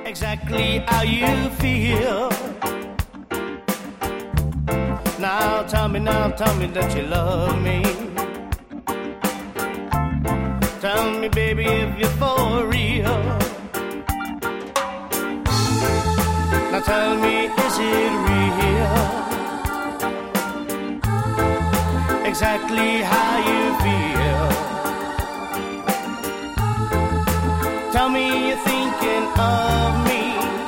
exactly how you feel. Now tell me that you love me. Tell me, baby, if you're for real. Now tell me, is it real? Exactly how you feel. Tell me you're thinking of me.